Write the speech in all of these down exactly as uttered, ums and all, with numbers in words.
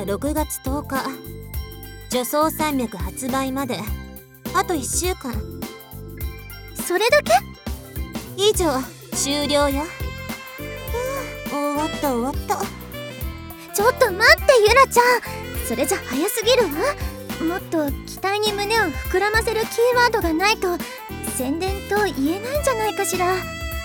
ろくがつとおか、女装山脈発売まであといっしゅうかん。 それだけ？ 以上、終了よ。ふう、終わった終わった。 ちょっと待ってゆらちゃん、それじゃ早すぎるわ。もっと期待に胸を膨らませるキーワードがないと宣伝と言えないんじゃないかしら。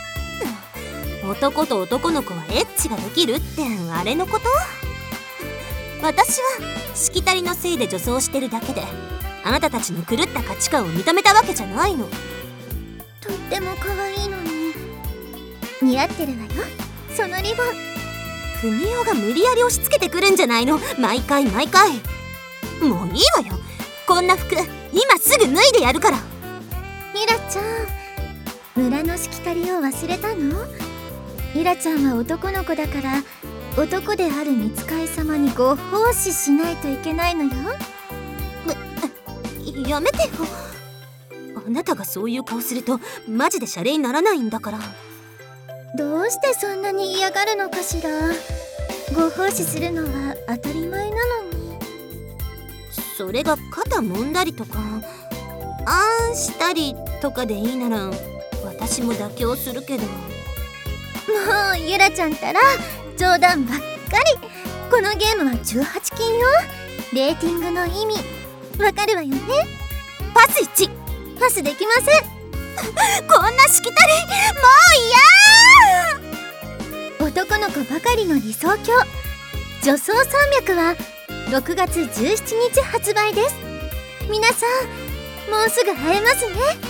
男と男の子はエッチができるってあれのこと？私はしきたりのせいで女装してるだけで、あなたたちの狂った価値観を認めたわけじゃないの。 とっても可愛いのに似合ってるわよ、そのリボン。 ふみおが無理やり押し付けてくるんじゃないの、毎回毎回。もういいわよ、こんな服今すぐ脱いでやるから。 イラちゃん、村のしきたりを忘れたの？イラちゃんは男の子だから、男である見つかい様にご奉仕しないといけないのよ。 やめてよ。あなたがそういう顔するとマジでシャレにならないんだから。 どうしてそんなに嫌がるのかしら。ご奉仕するのは当たり前なのに。 それが肩揉んだりとかあんしたりとかでいいなら私も妥協するけど。もうゆらちゃんったら冗談ばっかり。このゲームはじゅうはち禁よ。レーティングの意味わかるわよね。 パスいち。 パスできません。 こんなしきたりもう嫌。男の子ばかりの理想郷女装山脈はろくがつじゅうしちにち発売です。皆さんもうすぐ会えますね。